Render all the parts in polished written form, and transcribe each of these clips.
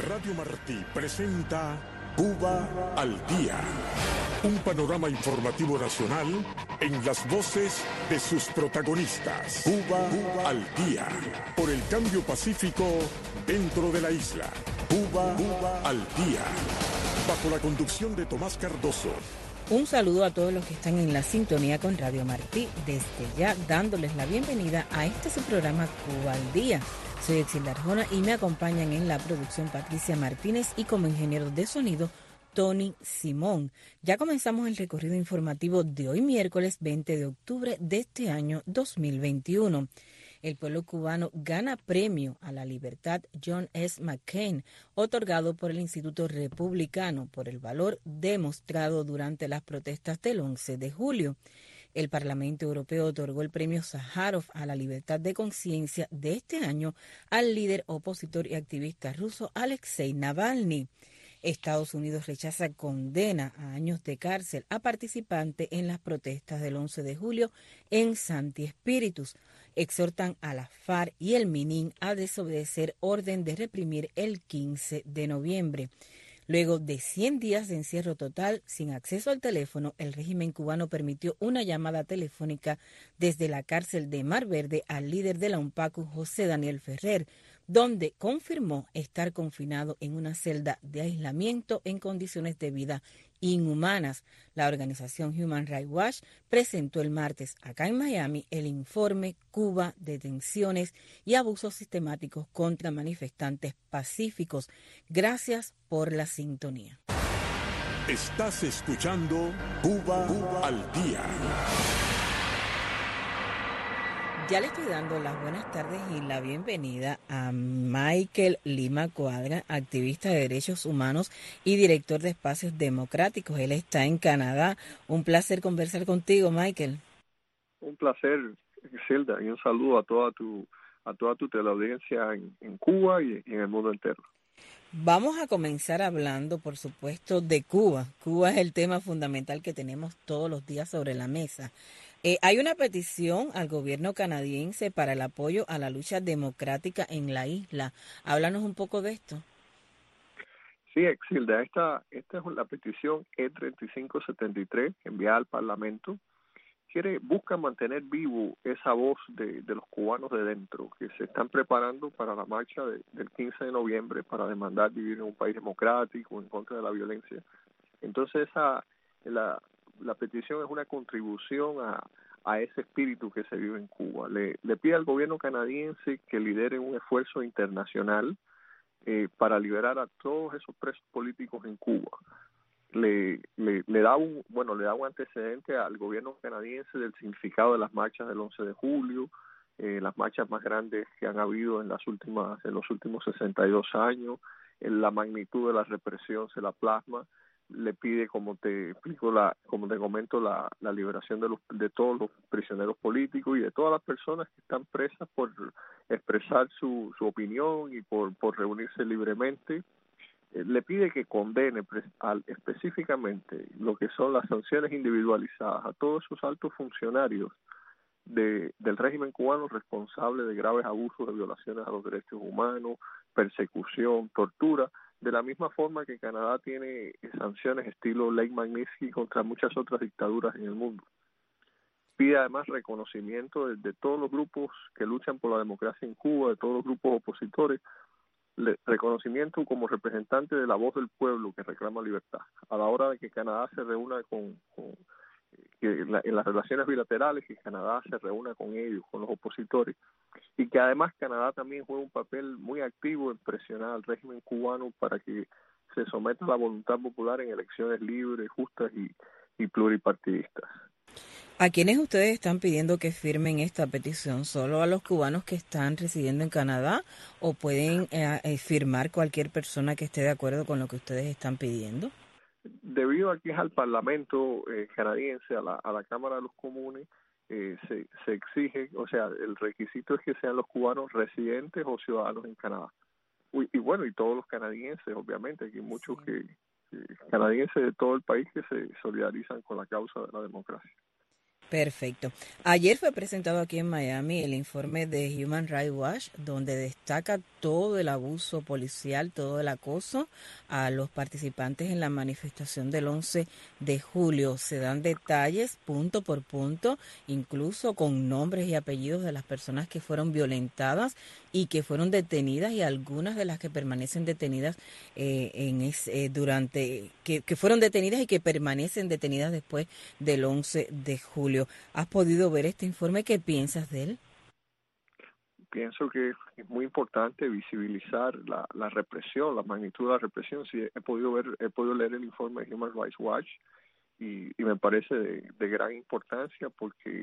Radio Martí presenta Cuba al Día, un panorama informativo nacional en las voces de sus protagonistas. Cuba al Día, por el cambio pacífico dentro de la isla. Cuba al Día, bajo la conducción de Tomás Cardoso. Un saludo a todos los que están en la sintonía con Radio Martí, desde ya dándoles la bienvenida a este su programa Cuba al Día. Soy Exilda Arjona y me acompañan en la producción Patricia Martínez y como ingeniero de sonido Tony Simón. Ya comenzamos el recorrido informativo de hoy miércoles 20 de octubre de este año 2021. El pueblo cubano gana premio a la libertad John S. McCain, otorgado por el Instituto Republicano por el valor demostrado durante las protestas del 11 de julio. El Parlamento Europeo otorgó el premio Sájarov a la libertad de conciencia de este año al líder opositor y activista ruso Alexei Navalny. Estados Unidos rechaza condena a años de cárcel a participante en las protestas del 11 de julio en Santi Espíritus. Exhortan a la FARC y el MININ a desobedecer orden de reprimir el 15 de noviembre. Luego de 100 días de encierro total, sin acceso al teléfono, el régimen cubano permitió una llamada telefónica desde la cárcel de Mar Verde al líder de la UNPACU, José Daniel Ferrer, donde confirmó estar confinado en una celda de aislamiento en condiciones de vida inhumanas. La organización Human Rights Watch presentó el martes acá en Miami el informe Cuba, detenciones y abusos sistemáticos contra manifestantes pacíficos. Gracias por la sintonía. Estás escuchando Cuba al Día. Ya le estoy dando las buenas tardes y la bienvenida a Michael Lima Cuadra, activista de derechos humanos y director de Espacios Democráticos. Él está en Canadá. Un placer conversar contigo, Michael. Un placer, Zelda, y un saludo a toda tu teleaudiencia en Cuba y en el mundo entero. Vamos a comenzar hablando, por supuesto, de Cuba. Cuba es el tema fundamental que tenemos todos los días sobre la mesa. Hay una petición al gobierno canadiense para el apoyo a la lucha democrática en la isla. Háblanos un poco de esto. Sí, Exilda, esta es la petición E3573 enviada al Parlamento. Busca mantener vivo esa voz de los cubanos de dentro que se están preparando para la marcha del 15 de noviembre para demandar vivir en un país democrático en contra de la violencia. Entonces la petición es una contribución a ese espíritu que se vive en Cuba. Le pide al gobierno canadiense que lidere un esfuerzo internacional para liberar a todos esos presos políticos en Cuba. Le da un antecedente al gobierno canadiense del significado de las marchas del 11 de julio, las marchas más grandes que han habido en los últimos 62 años, en la magnitud de la represión se la plasma. Le pide, como te comento, la liberación de todos los prisioneros políticos y de todas las personas que están presas por expresar su opinión y por reunirse libremente. Le pide que condene específicamente lo que son las sanciones individualizadas a todos esos altos funcionarios del régimen cubano responsables de graves abusos, de violaciones a los derechos humanos, persecución, tortura, de la misma forma que Canadá tiene sanciones estilo Ley Magnitsky contra muchas otras dictaduras en el mundo. Pide además reconocimiento de todos los grupos que luchan por la democracia en Cuba, de todos los grupos opositores, reconocimiento como representante de la voz del pueblo que reclama libertad. A la hora de que Canadá se reúna en las relaciones bilaterales, que Canadá se reúna con ellos, con los opositores, y que además Canadá también juega un papel muy activo en presionar al régimen cubano para que se someta a la voluntad popular en elecciones libres, justas y pluripartidistas. ¿A quiénes ustedes están pidiendo que firmen esta petición? ¿Solo a los cubanos que están residiendo en Canadá o pueden firmar cualquier persona que esté de acuerdo con lo que ustedes están pidiendo? Debido a que es al Parlamento canadiense, a la Cámara de los Comunes, se exige, o sea, el requisito es que sean los cubanos residentes o ciudadanos en Canadá. Y todos los canadienses, obviamente, aquí hay muchos canadienses de todo el país que se solidarizan con la causa de la democracia. Perfecto. Ayer fue presentado aquí en Miami el informe de Human Rights Watch, donde destaca todo el abuso policial, todo el acoso a los participantes en la manifestación del 11 de julio. Se dan detalles punto por punto, incluso con nombres y apellidos de las personas que fueron violentadas y que fueron detenidas, y algunas de las que permanecen detenidas que fueron detenidas y que permanecen detenidas después del 11 de julio. ¿Has podido ver este informe? ¿Qué piensas de él? Pienso que es muy importante visibilizar la represión, la magnitud de la represión. Sí, he podido leer el informe de Human Rights Watch y me parece de gran importancia porque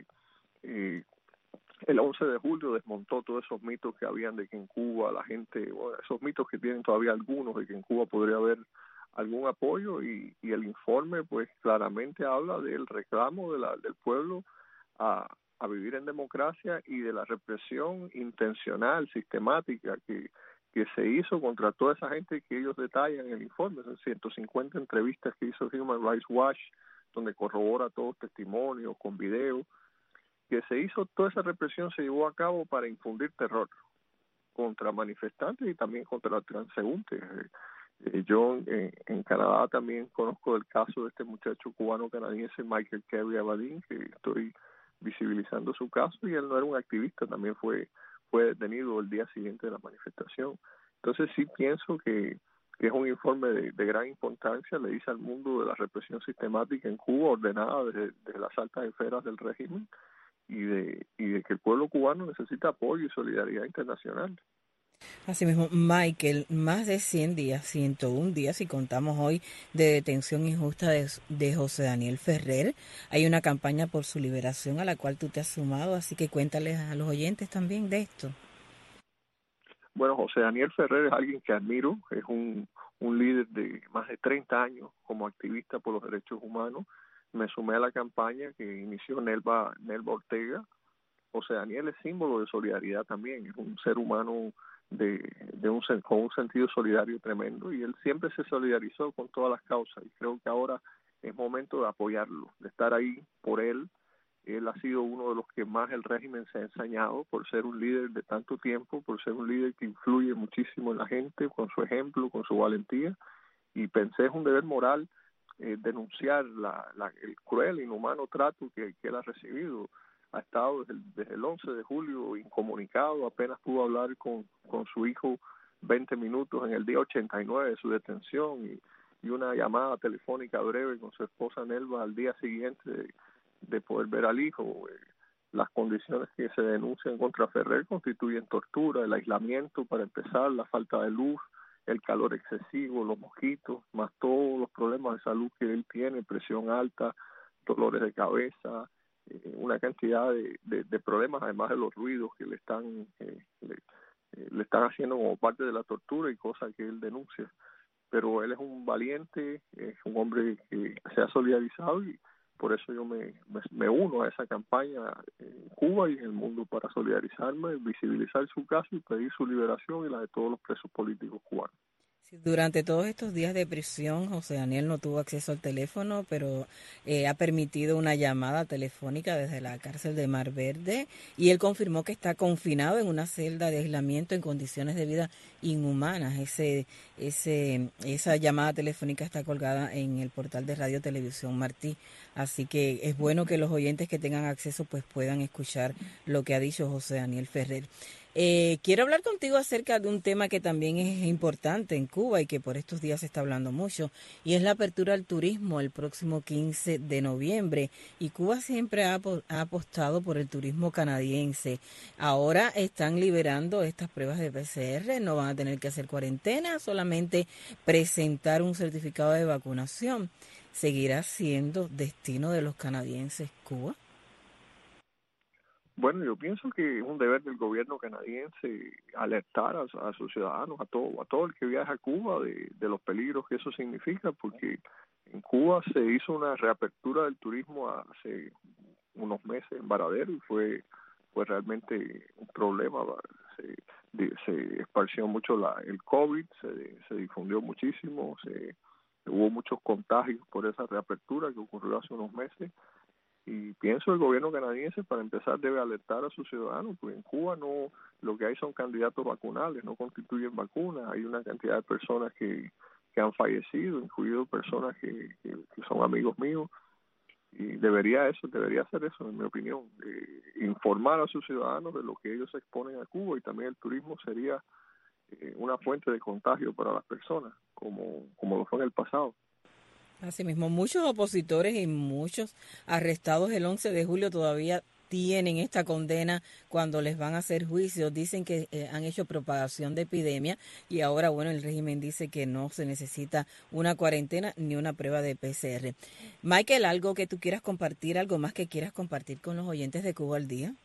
el 11 de julio desmontó todos esos mitos que habían de que en Cuba la gente, bueno, esos mitos que tienen todavía algunos de que en Cuba podría haber algún apoyo, y el informe pues claramente habla del reclamo del pueblo a vivir en democracia y de la represión intencional, sistemática que se hizo contra toda esa gente que ellos detallan en el informe. Son 150 entrevistas que hizo Human Rights Watch, donde corrobora todos los testimonios con videos, que se hizo. Toda esa represión se llevó a cabo para infundir terror contra manifestantes y también contra transeúntes. Yo en Canadá también conozco el caso de este muchacho cubano-canadiense Michael Kerry Abadín, que estoy visibilizando su caso, y él no era un activista, también fue detenido el día siguiente de la manifestación. Entonces sí pienso que es un informe de gran importancia, le dice al mundo de la represión sistemática en Cuba, ordenada desde las altas esferas del régimen, y de que el pueblo cubano necesita apoyo y solidaridad internacional. Asimismo, Michael, más de 100 días, 101 días, si contamos hoy, de detención injusta de José Daniel Ferrer. Hay una campaña por su liberación a la cual tú te has sumado, así que cuéntales a los oyentes también de esto. Bueno, José Daniel Ferrer es alguien que admiro, es un líder de más de 30 años como activista por los derechos humanos. Me sumé a la campaña que inició Nelva Ortega. José Daniel es símbolo de solidaridad también, es un ser humano con un sentido solidario tremendo, y él siempre se solidarizó con todas las causas, y creo que ahora es momento de apoyarlo, de estar ahí por él. Él ha sido uno de los que más el régimen se ha ensañado por ser un líder de tanto tiempo, por ser un líder que influye muchísimo en la gente con su ejemplo, con su valentía, y pensé es un deber moral denunciar el cruel, inhumano trato que él ha recibido. Ha estado desde el 11 de julio incomunicado, apenas pudo hablar con su hijo 20 minutos en el día 89 de su detención, y una llamada telefónica breve con su esposa Nelva al día siguiente de poder ver al hijo. Las condiciones que se denuncian contra Ferrer constituyen tortura, el aislamiento para empezar, la falta de luz, el calor excesivo, los mosquitos, más todos los problemas de salud que él tiene, presión alta, dolores de cabeza, una cantidad de problemas, además de los ruidos que le están haciendo como parte de la tortura y cosas que él denuncia. Pero él es un valiente, es un hombre que se ha solidarizado, y por eso yo me uno a esa campaña en Cuba y en el mundo para solidarizarme, visibilizar su caso y pedir su liberación y la de todos los presos políticos cubanos. Sí, durante todos estos días de prisión, José Daniel no tuvo acceso al teléfono, pero ha permitido una llamada telefónica desde la cárcel de Mar Verde, y él confirmó que está confinado en una celda de aislamiento en condiciones de vida inhumanas. Esa llamada telefónica está colgada en el portal de Radio Televisión Martí, así que es bueno que los oyentes que tengan acceso pues puedan escuchar lo que ha dicho José Daniel Ferrer. Quiero hablar contigo acerca de un tema que también es importante en Cuba y que por estos días se está hablando mucho, y es la apertura al turismo el próximo 15 de noviembre. Y Cuba siempre ha apostado por el turismo canadiense. Ahora están liberando estas pruebas de PCR, no van a tener que hacer cuarentena, solamente presentar un certificado de vacunación. ¿Seguirá siendo destino de los canadienses Cuba? Bueno, yo pienso que es un deber del gobierno canadiense alertar a sus ciudadanos, a todo el que viaja a Cuba, de los peligros que eso significa, porque en Cuba se hizo una reapertura del turismo hace unos meses en Varadero, y fue realmente un problema. Se esparció mucho el COVID, se difundió muchísimo, hubo muchos contagios por esa reapertura que ocurrió hace unos meses. Y pienso el gobierno canadiense, para empezar, debe alertar a sus ciudadanos, porque en Cuba no, lo que hay son candidatos vacunales, no constituyen vacunas. Hay una cantidad de personas que han fallecido, incluido personas que son amigos míos, y debería hacer eso, en mi opinión, informar a sus ciudadanos de lo que ellos exponen a Cuba, y también el turismo sería una fuente de contagio para las personas, como lo fue en el pasado. Asimismo, muchos opositores y muchos arrestados el 11 de julio todavía tienen esta condena cuando les van a hacer juicios. Dicen que han hecho propagación de epidemia y ahora, bueno, el régimen dice que no se necesita una cuarentena ni una prueba de PCR. Michael, ¿algo que tú quieras compartir, algo más que quieras compartir con los oyentes de Cuba al Día?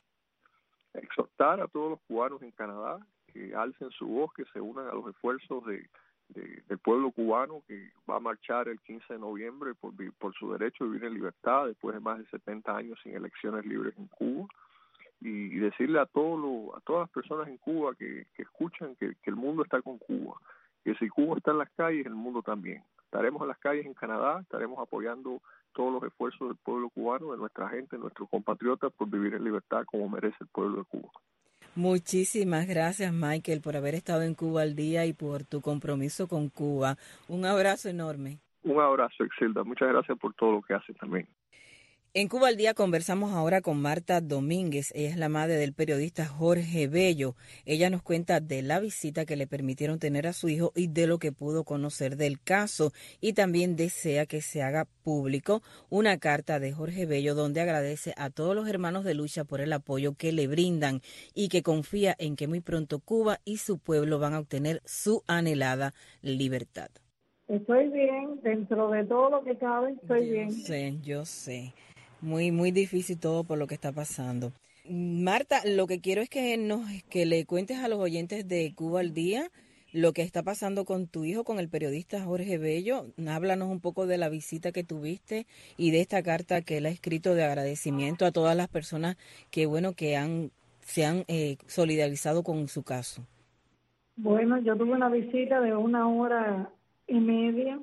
Exhortar a todos los cubanos en Canadá que alcen su voz, que se unan a los esfuerzos del pueblo cubano que va a marchar el 15 de noviembre por su derecho a vivir en libertad después de más de 70 años sin elecciones libres en Cuba, y decirle a todas las personas en Cuba que escuchan que el mundo está con Cuba, que si Cuba está en las calles, el mundo también. Estaremos en las calles en Canadá, estaremos apoyando todos los esfuerzos del pueblo cubano, de nuestra gente, de nuestros compatriotas, por vivir en libertad como merece el pueblo de Cuba. Muchísimas gracias, Michael, por haber estado en Cuba al Día y por tu compromiso con Cuba. Un abrazo enorme. Un abrazo, Exilda. Muchas gracias por todo lo que haces también. En Cuba al Día conversamos ahora con Marta Domínguez. Ella es la madre del periodista Jorge Bello. Ella nos cuenta de la visita que le permitieron tener a su hijo y de lo que pudo conocer del caso. Y también desea que se haga público una carta de Jorge Bello donde agradece a todos los hermanos de lucha por el apoyo que le brindan y que confía en que muy pronto Cuba y su pueblo van a obtener su anhelada libertad. Estoy bien, dentro de todo lo que cabe, estoy bien. Yo sé. Muy difícil todo por lo que está pasando. Marta, lo que quiero es que le cuentes a los oyentes de Cuba al Día lo que está pasando con tu hijo, con el periodista Jorge Bello. Háblanos un poco de la visita que tuviste y de esta carta que él ha escrito de agradecimiento a todas las personas que se han solidarizado con su caso. Bueno, yo tuve una visita de 1 hora y media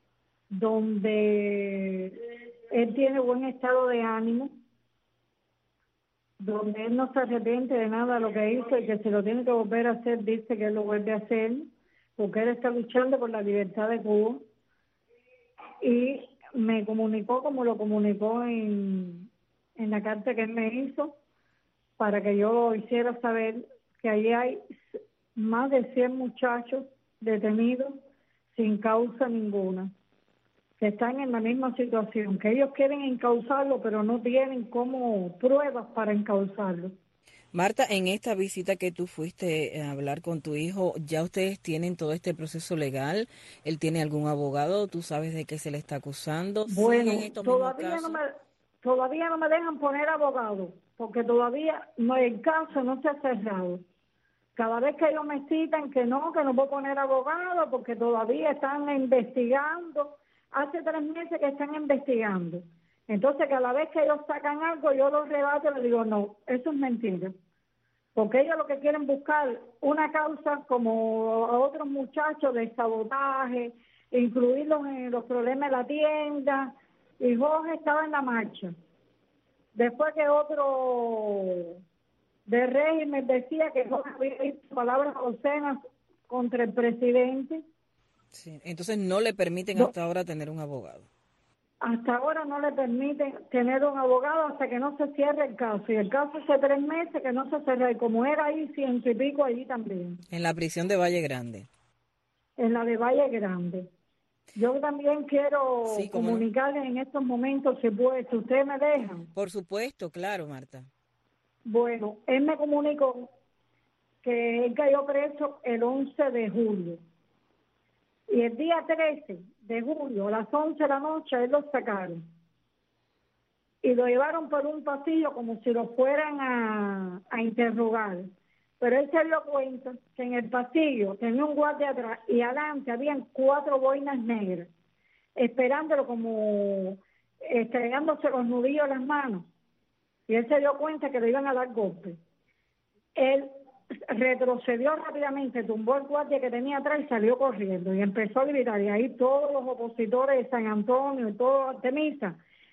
donde él tiene buen estado de ánimo, donde él no se arrepiente de nada de lo que hizo y que si lo tiene que volver a hacer, dice que él lo vuelve a hacer, porque él está luchando por la libertad de Cuba. Y me comunicó como lo comunicó en la carta que él me hizo, para que yo hiciera saber que allí hay más de 100 muchachos detenidos sin causa ninguna, que están en la misma situación, que ellos quieren encauzarlo, pero no tienen como pruebas para encauzarlo. Marta, en esta visita que tú fuiste a hablar con tu hijo, ¿ya ustedes tienen todo este proceso legal? ¿Él tiene algún abogado? ¿Tú sabes de qué se le está acusando? Bueno, ¿Sí, todavía no me dejan poner abogado, porque todavía el caso no se ha cerrado. Cada vez que ellos me citan que no puedo poner abogado, porque todavía están investigando. Hace 3 meses que están investigando. Entonces, cada vez que ellos sacan algo, yo los rebato y les digo, no, eso es mentira. Porque ellos lo que quieren buscar una causa como a otros muchachos de sabotaje, incluirlos en los problemas de la tienda. Y Jorge estaba en la marcha. Después que otro de régimen decía que Jorge había dicho palabras obscenas contra el presidente. Sí, entonces no le permiten hasta ahora tener un abogado. Hasta ahora no le permiten tener un abogado hasta que no se cierre el caso. Y el caso hace 3 meses que no se cerró. Y como era ahí, 100 y pico allí también. En la prisión de Valle Grande. En la de Valle Grande. Yo también quiero comunicarles en estos momentos, si ustedes me dejan. Por supuesto, claro, Marta. Bueno, él me comunicó que él cayó preso el 11 de julio. Y el día 13 de julio, a las 11 de la noche, él lo sacaron. Y lo llevaron por un pasillo como si lo fueran a interrogar. Pero él se dio cuenta que en el pasillo tenía un guardia atrás y adelante habían 4 boinas negras, esperándolo como estregándose los nudillos en las manos. Y él se dio cuenta que le iban a dar golpes. Él retrocedió rápidamente, tumbó el guardia que tenía atrás y salió corriendo y empezó a gritar. Y ahí todos los opositores de San Antonio y todo Artemisa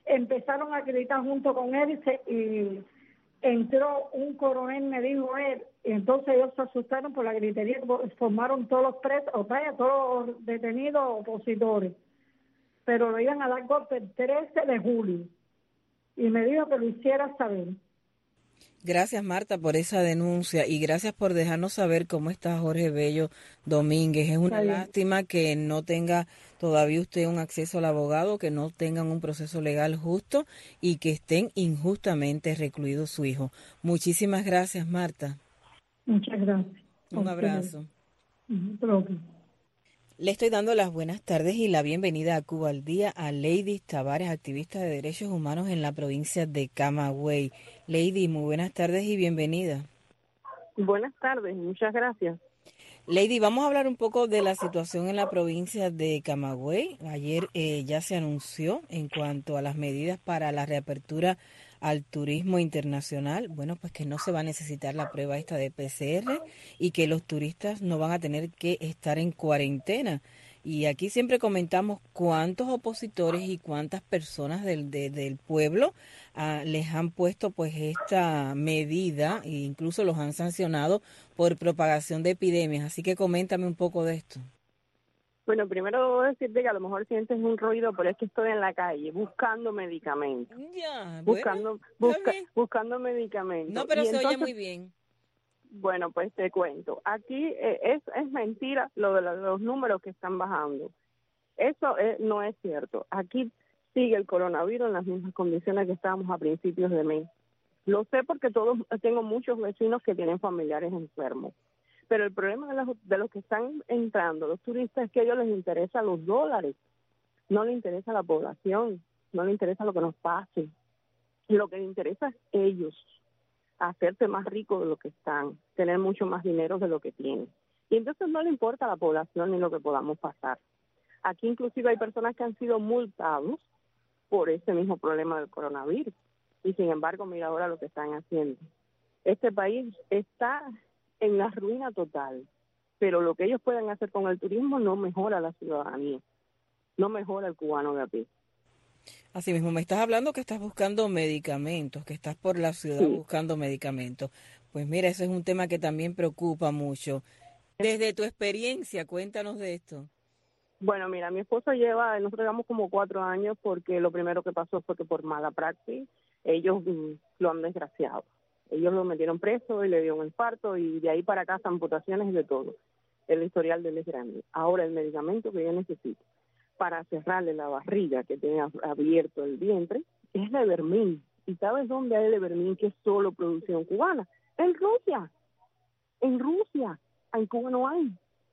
empezaron a gritar junto con él y entró un coronel, me dijo él, y entonces ellos se asustaron por la gritería, formaron todos los presos, o sea, todos los detenidos opositores, pero lo iban a dar golpe el 13 de julio, y me dijo que lo hiciera saber. Gracias, Marta, por esa denuncia y gracias por dejarnos saber cómo está Jorge Bello Domínguez. Es una lástima que no tenga todavía usted un acceso al abogado, que no tengan un proceso legal justo y que estén injustamente recluido su hijo. Muchísimas gracias, Marta. Muchas gracias. Un abrazo. Propio. Le estoy dando las buenas tardes y la bienvenida a Cuba al Día a Lady Tavares, activista de derechos humanos en la provincia de Camagüey. Lady, muy buenas tardes y bienvenida. Buenas tardes, muchas gracias. Lady, vamos a hablar un poco de la situación en la provincia de Camagüey. Ayer ya se anunció en cuanto a las medidas para la reapertura al turismo internacional, bueno, pues que no se va a necesitar la prueba esta de PCR y que los turistas no van a tener que estar en cuarentena. Y aquí siempre comentamos cuántos opositores y cuántas personas del pueblo les han puesto pues esta medida e incluso los han sancionado por propagación de epidemias. Así que coméntame un poco de esto. Bueno, primero debo decirte que a lo mejor sientes un ruido, pero es que estoy en la calle buscando medicamentos. Ya, buscando medicamentos. No, pero se oye muy bien. Bueno, pues te cuento. Aquí es mentira lo de los números que están bajando. Eso no es cierto. Aquí sigue el coronavirus en las mismas condiciones que estábamos a principios de mes. Lo sé porque tengo muchos vecinos que tienen familiares enfermos. Pero el problema de los que están entrando, los turistas, es que a ellos les interesan los dólares. No les interesa la población, no les interesa lo que nos pase. Lo que les interesa es ellos, hacerse más ricos de lo que están, tener mucho más dinero de lo que tienen. Y entonces no le importa a la población ni lo que podamos pasar. Aquí inclusive hay personas que han sido multados por ese mismo problema del coronavirus. Y sin embargo, mira ahora lo que están haciendo. Este país está en la ruina total, pero lo que ellos pueden hacer con el turismo no mejora la ciudadanía, no mejora el cubano de a pie. Así mismo, me estás hablando que estás buscando medicamentos, que estás por la ciudad buscando medicamentos. Pues mira, eso es un tema que también preocupa mucho. Desde tu experiencia, cuéntanos de esto. Bueno, mira, mi esposo nosotros llevamos como 4 años porque lo primero que pasó fue que por mala praxis ellos lo han desgraciado. Ellos lo metieron preso y le dio un infarto y de ahí para acá amputaciones y de todo. El historial de él es grande. Ahora el medicamento que yo necesito para cerrarle la barriga que tiene abierto el vientre es Levermin. ¿Y sabes dónde hay Levermin que es solo producción cubana? En Rusia. En Rusia. En Cuba no hay.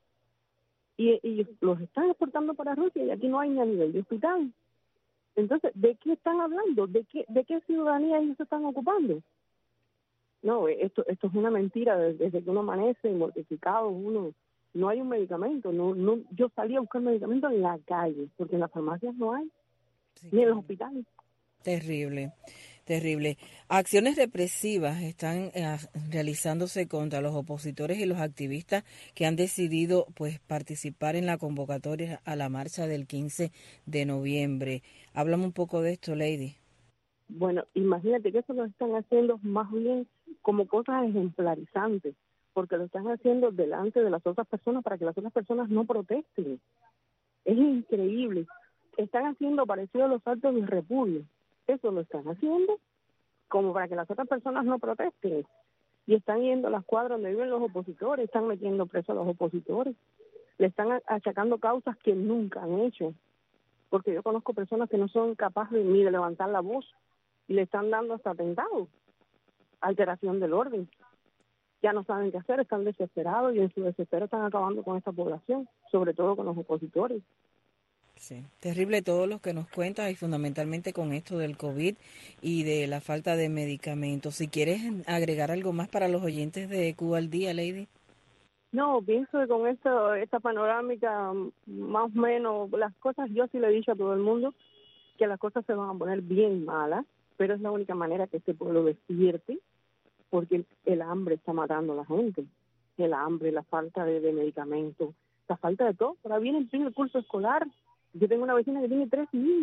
Y los están exportando para Rusia y aquí no hay ni a nivel de hospital. Entonces, ¿de qué están hablando? ¿De qué ciudadanía ellos se están ocupando? No, esto es una mentira. Desde que uno amanece mortificado, no hay un medicamento. No, yo salí a buscar medicamentos en la calle, porque en las farmacias no hay, ni en los hospitales. Terrible, terrible. Acciones represivas están realizándose contra los opositores y los activistas que han decidido pues participar en la convocatoria a la marcha del 15 de noviembre. Háblame un poco de esto, Lady. Bueno, imagínate que eso lo están haciendo más bien como cosas ejemplarizantes, porque lo están haciendo delante de las otras personas para que las otras personas no protesten. Es increíble. Están haciendo parecido a los actos de repudio. Eso lo están haciendo como para que las otras personas no protesten. Y están yendo a las cuadras donde viven los opositores, están metiendo presos a los opositores. Le están achacando causas que nunca han hecho. Porque yo conozco personas que no son capaces ni de levantar la voz y le están dando hasta atentados, alteración del orden. Ya no saben qué hacer, están desesperados y en su desespero están acabando con esta población, sobre todo con los opositores. Sí, terrible todo lo que nos cuentas y fundamentalmente con esto del COVID y de la falta de medicamentos. Si quieres agregar algo más para los oyentes de Cuba al Día, Lady. No, pienso que con esta panorámica, más o menos, las cosas, yo sí le he dicho a todo el mundo que las cosas se van a poner bien malas, pero es la única manera que este pueblo despierte, porque el hambre está matando a la gente. El hambre, la falta de medicamentos, la falta de todo. Ahora viene el fin del curso escolar. Yo tengo una vecina que tiene 3 niños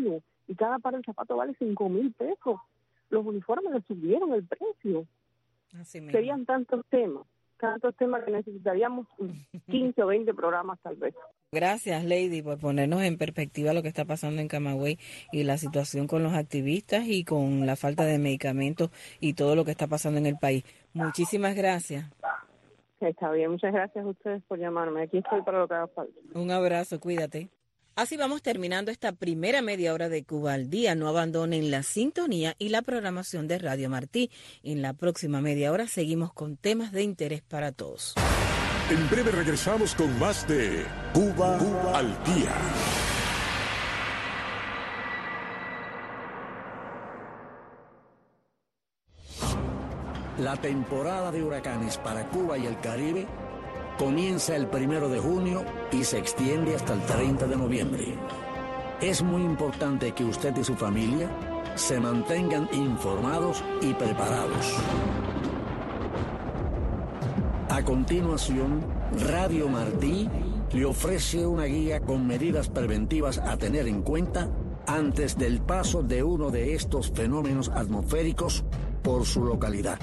y cada par de zapatos vale 5,000 pesos. Los uniformes le subieron el precio. Así mismo. Serían tantos temas que necesitaríamos 15 o 20 programas tal vez. Gracias, Lady, por ponernos en perspectiva lo que está pasando en Camagüey y la situación con los activistas y con la falta de medicamentos y todo lo que está pasando en el país. Muchísimas gracias. Está bien, muchas gracias a ustedes por llamarme. Aquí estoy para lo que haga falta. Un abrazo, cuídate. Así vamos terminando esta primera media hora de Cuba al Día. No abandonen la sintonía y la programación de Radio Martí. En la próxima media hora seguimos con temas de interés para todos. En breve regresamos con más de Cuba al Día. La temporada de huracanes para Cuba y el Caribe comienza el 1 de junio y se extiende hasta el 30 de noviembre. Es muy importante que usted y su familia se mantengan informados y preparados. A continuación, Radio Martí le ofrece una guía con medidas preventivas a tener en cuenta antes del paso de uno de estos fenómenos atmosféricos por su localidad.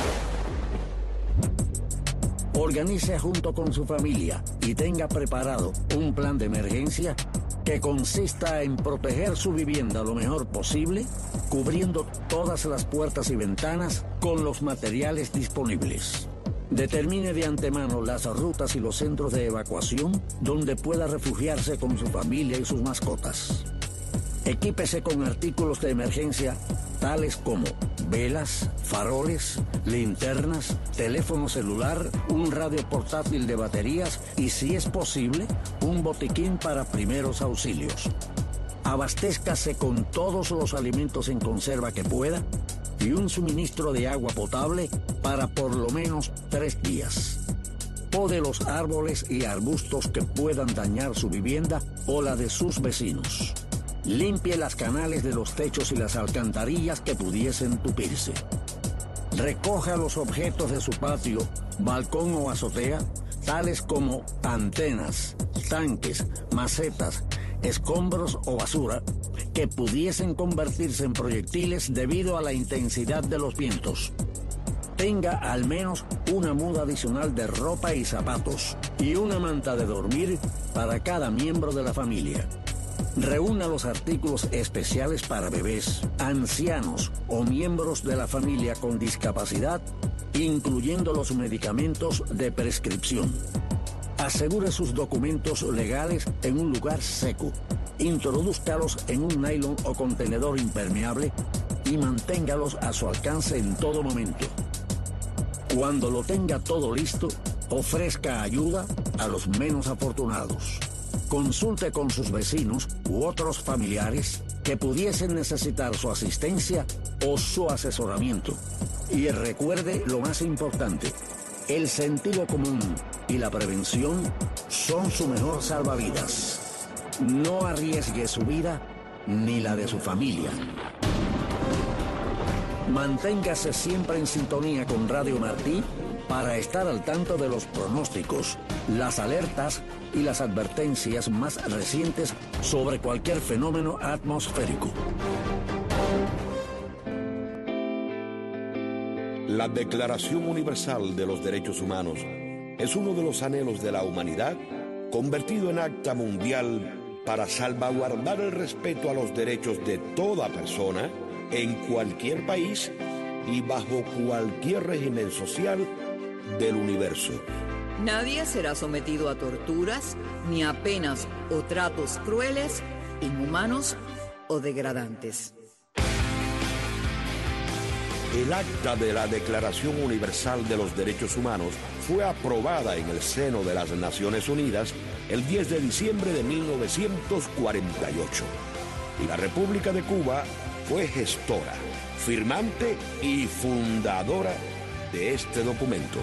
Organice junto con su familia y tenga preparado un plan de emergencia que consista en proteger su vivienda lo mejor posible, cubriendo todas las puertas y ventanas con los materiales disponibles. Determine de antemano las rutas y los centros de evacuación donde pueda refugiarse con su familia y sus mascotas. Equípese con artículos de emergencia tales como velas, faroles, linternas, teléfono celular, un radio portátil de baterías y, si es posible, un botiquín para primeros auxilios. Abastézcase con todos los alimentos en conserva que pueda y un suministro de agua potable para por lo menos 3 días. Pode los árboles y arbustos que puedan dañar su vivienda o la de sus vecinos. Limpie las canales de los techos y las alcantarillas que pudiesen tupirse. Recoja los objetos de su patio, balcón o azotea, tales como antenas, tanques, macetas, escombros o basura, que pudiesen convertirse en proyectiles debido a la intensidad de los vientos. Tenga al menos una muda adicional de ropa y zapatos y una manta de dormir para cada miembro de la familia. Reúna los artículos especiales para bebés, ancianos o miembros de la familia con discapacidad, incluyendo los medicamentos de prescripción. Asegure sus documentos legales en un lugar seco. Introdúzcalos en un nylon o contenedor impermeable y manténgalos a su alcance en todo momento. Cuando lo tenga todo listo, ofrezca ayuda a los menos afortunados. Consulte con sus vecinos u otros familiares que pudiesen necesitar su asistencia o su asesoramiento. Y recuerde lo más importante, el sentido común y la prevención son su mejor salvavidas. No arriesgue su vida ni la de su familia. Manténgase siempre en sintonía con Radio Martí para estar al tanto de los pronósticos, las alertas y las advertencias más recientes sobre cualquier fenómeno atmosférico. La Declaración Universal de los Derechos Humanos es uno de los anhelos de la humanidad convertido en acta mundial para salvaguardar el respeto a los derechos de toda persona en cualquier país y bajo cualquier régimen social del universo. Nadie será sometido a torturas, ni a penas o tratos crueles, inhumanos o degradantes. El acta de la Declaración Universal de los Derechos Humanos fue aprobada en el seno de las Naciones Unidas el 10 de diciembre de 1948. Y la República de Cuba fue gestora, firmante y fundadora de este documento.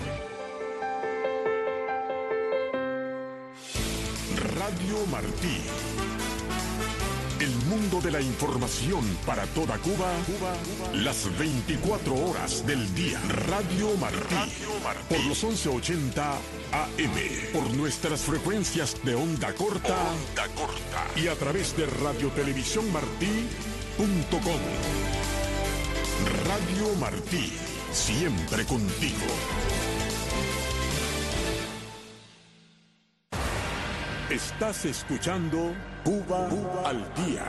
Radio Martí, El mundo de la información para toda Cuba, las 24 horas del día. Radio Martí, por los 1180 AM, por nuestras frecuencias de onda corta y a través de radiotelevisiónmartí.com. Radio Martí, siempre contigo. Estás escuchando Cuba al Día.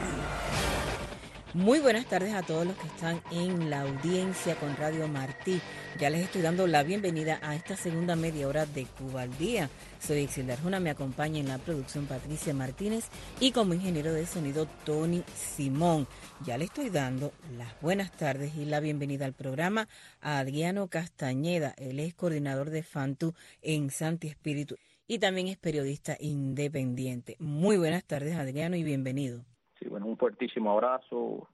Muy buenas tardes a todos los que están en la audiencia con Radio Martí. Ya les estoy dando la bienvenida a esta segunda media hora de Cuba al Día. Soy Exilda Arjona, me acompaña en la producción Patricia Martínez y como ingeniero de sonido Tony Simón. Ya le estoy dando las buenas tardes y la bienvenida al programa a Adriano Castañeda. Él es coordinador de FANTU en Santi Espíritu y también es periodista independiente. Muy buenas tardes, Adriano, y bienvenido. Sí, bueno, un fuertísimo abrazo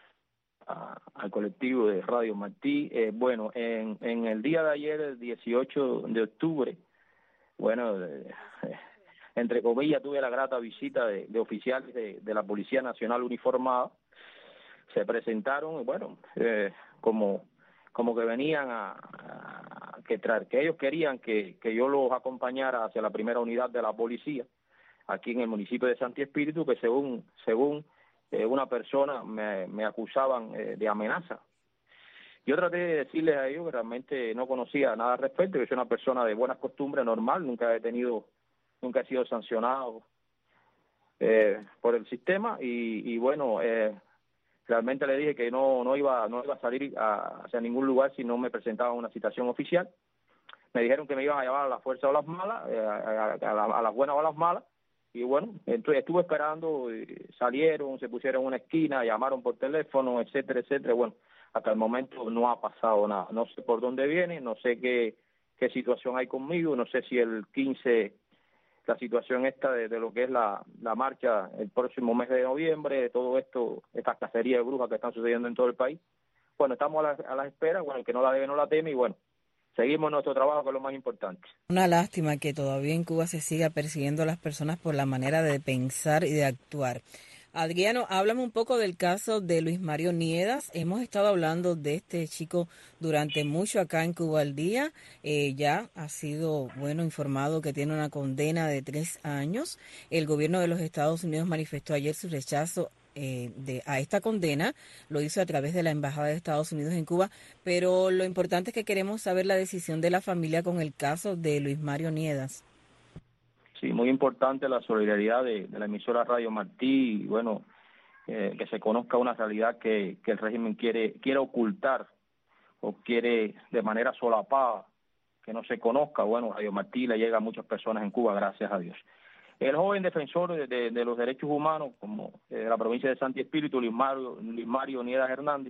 al colectivo de Radio Martí. Bueno, en el día de ayer, el 18 de octubre, bueno, entre comillas, tuve la grata visita de oficiales de la Policía Nacional uniformada. Se presentaron, bueno, como que venían que ellos querían que yo los acompañara hacia la primera unidad de la policía aquí en el municipio de Santi Espíritu, que según una persona me acusaban de amenaza. Yo traté de decirles a ellos que realmente no conocía nada al respecto, que soy una persona de buenas costumbres, normal, nunca he sido sancionado por el sistema y bueno, realmente le dije que no iba a salir hacia ningún lugar si no me presentaba una citación oficial. Me dijeron que me iban a llevar a las fuerzas o a las malas, a las buenas o a las malas. Y bueno, entonces estuve esperando, salieron, se pusieron en una esquina, llamaron por teléfono, etcétera, etcétera. Bueno, hasta el momento no ha pasado nada. No sé por dónde viene, no sé qué situación hay conmigo, no sé si el 15, la situación esta de lo que es la marcha el próximo mes de noviembre, de todo esto, estas cacerías de brujas que están sucediendo en todo el país. Bueno, estamos a la espera, bueno, el que no la debe no la teme y bueno, seguimos nuestro trabajo, que es lo más importante. Una lástima que todavía en Cuba se siga persiguiendo a las personas por la manera de pensar y de actuar. Adriano, háblame un poco del caso de Luis Mario Niedas. Hemos estado hablando de este chico durante mucho acá en Cuba al Día. Ya ha sido, informado que tiene una condena de 3 años. El gobierno de los Estados Unidos manifestó ayer su rechazo a esta condena, lo hizo a través de la Embajada de Estados Unidos en Cuba, pero lo importante es que queremos saber la decisión de la familia con el caso de Luis Mario Niedas. Sí, muy importante la solidaridad de la emisora Radio Martí y bueno, que se conozca una realidad que el régimen quiere ocultar o quiere de manera solapada que no se conozca. Bueno, Radio Martí le llega a muchas personas en Cuba, gracias a Dios. El joven defensor de los derechos humanos, como de la provincia de Santi Espíritu, Luis Mario Niedas Hernández,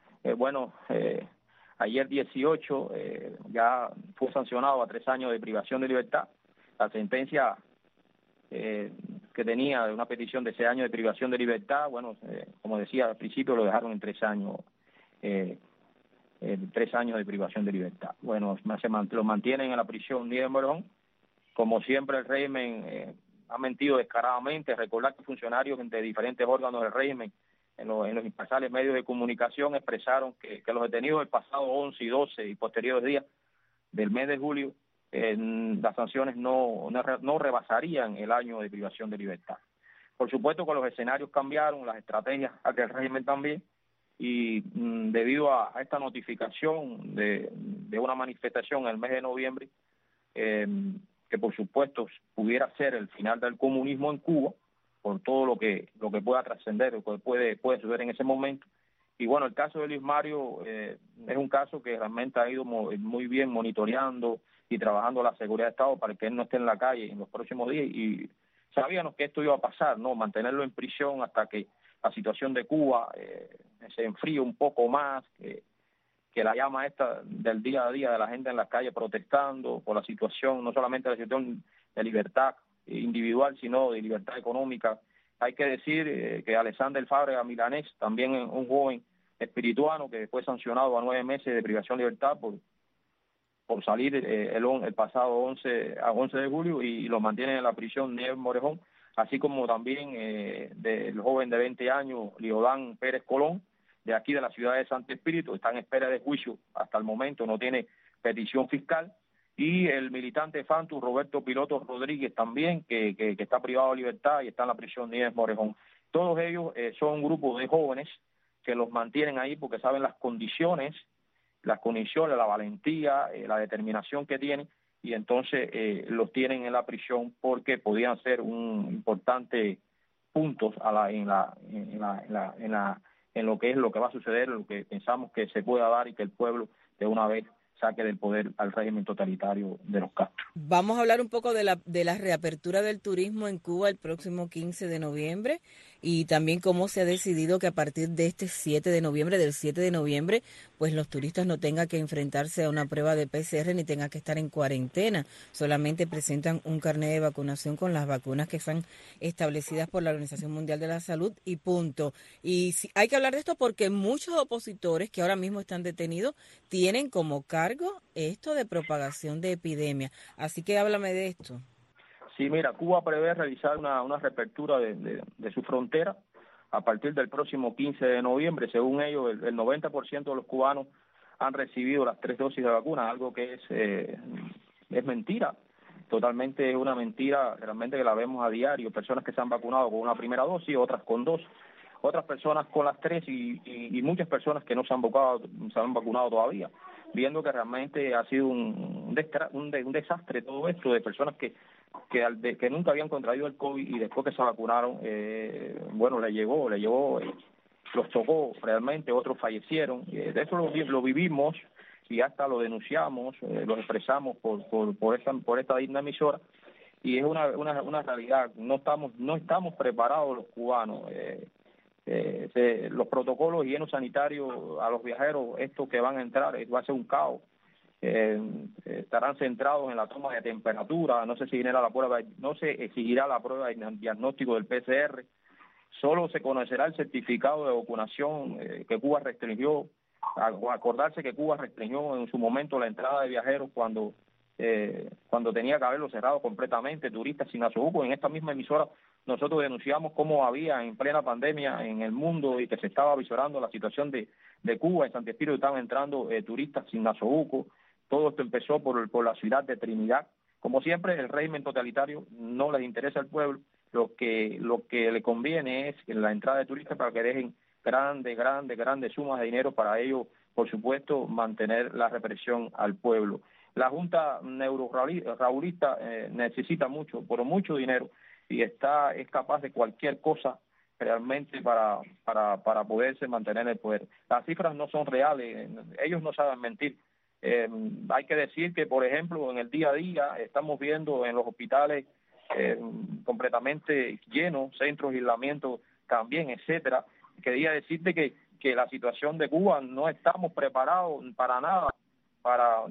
ayer 18 ya fue sancionado a 3 años de privación de libertad. La sentencia que tenía de una petición de 6 años de privación de libertad, bueno, como decía al principio, lo dejaron en 3 años, 3 años de privación de libertad. Bueno, lo mantienen en la prisión Nieves Morón. Como siempre el régimen ha mentido descaradamente. Recordar que funcionarios de diferentes órganos del régimen en los imparciales medios de comunicación expresaron que los detenidos del pasado 11 y 12 y posteriores días del mes de julio, las sanciones no rebasarían el año de privación de libertad. Por supuesto que los escenarios cambiaron, las estrategias del régimen también, y debido a esta notificación de una manifestación en el mes de noviembre, que por supuesto pudiera ser el final del comunismo en Cuba, por todo lo que pueda trascender, lo que puede suceder en ese momento. Y bueno, el caso de Luis Mario es un caso que realmente ha ido muy bien monitoreando y trabajando la seguridad de Estado para que él no esté en la calle en los próximos días, y sabíamos que esto iba a pasar, ¿no? Mantenerlo en prisión hasta que la situación de Cuba se enfríe un poco más, que la llama esta del día a día de la gente en las calles protestando por la situación, no solamente la situación de libertad individual, sino de libertad económica. Hay que decir que Alexander Fábrega Milanés, también un joven espirituano que fue sancionado a 9 meses de privación de libertad por salir el pasado 11 de julio, y lo mantienen en la prisión Nieves Morejón, así como también del joven de 20 años, Liodán Pérez Colón, de aquí de la ciudad de Santo Espíritu, está en espera de juicio hasta el momento, no tiene petición fiscal, y el militante Fantu Roberto Piloto Rodríguez también, que está privado de libertad y está en la prisión Nieves Morejón. Todos ellos son un grupo de jóvenes que los mantienen ahí porque saben las condiciones, la valentía, la determinación que tienen, y entonces los tienen en la prisión porque podían ser un importante puntos en lo que es lo que va a suceder, lo que pensamos que se pueda dar y que el pueblo de una vez saque del poder al régimen totalitario de los Castro. Vamos a hablar un poco de la reapertura del turismo en Cuba el próximo 15 de noviembre y también cómo se ha decidido que a partir de este 7 de noviembre, pues los turistas no tengan que enfrentarse a una prueba de PCR ni tengan que estar en cuarentena, solamente presentan un carnet de vacunación con las vacunas que están establecidas por la Organización Mundial de la Salud y punto. Y hay que hablar de esto porque muchos opositores que ahora mismo están detenidos tienen como cargo esto de propagación de epidemia. Así que háblame de esto. Sí, mira, Cuba prevé realizar una reapertura de su frontera a partir del próximo 15 de noviembre. Según ellos, el 90% de los cubanos han recibido las 3 dosis de vacuna, algo que es mentira. Totalmente es una mentira, realmente, que la vemos a diario. Personas que se han vacunado con una primera dosis, otras con 2, otras personas con las 3 y muchas personas que no se han vacunado todavía, viendo que realmente ha sido un desastre todo esto de personas que nunca habían contraído el COVID y después que se vacunaron, le llegó, los tocó realmente, otros fallecieron. De eso lo vivimos y hasta lo denunciamos, lo expresamos por esta digna emisora, y es una realidad. No estamos preparados los cubanos. Los protocolos de higiene sanitario a los viajeros, estos que van a entrar, va a ser un caos. Estarán centrados en la toma de temperatura, no se exigirá la prueba de diagnóstico del PCR, solo se conocerá el certificado de vacunación que Cuba restringió. Acordarse que Cuba restringió en su momento la entrada de viajeros cuando tenía que haberlo cerrado completamente, turistas sin nasobuco. En esta misma emisora nosotros denunciamos cómo había en plena pandemia en el mundo y que se estaba visorando la situación de Cuba. En Santo Espíritu estaban entrando turistas sin nasobuco. Todo esto empezó por la ciudad de Trinidad. Como siempre, el régimen totalitario no les interesa al pueblo. Lo que le conviene es la entrada de turistas para que dejen grandes sumas de dinero para ellos, por supuesto, mantener la represión al pueblo. La Junta Neurorraulista necesita mucho dinero y es capaz de cualquier cosa realmente para poderse mantener en el poder. Las cifras no son reales, ellos no saben mentir. Hay que decir que, por ejemplo, en el día a día estamos viendo en los hospitales completamente llenos, centros de aislamiento también, etcétera. Quería decirte que la situación de Cuba no estamos preparados para nada para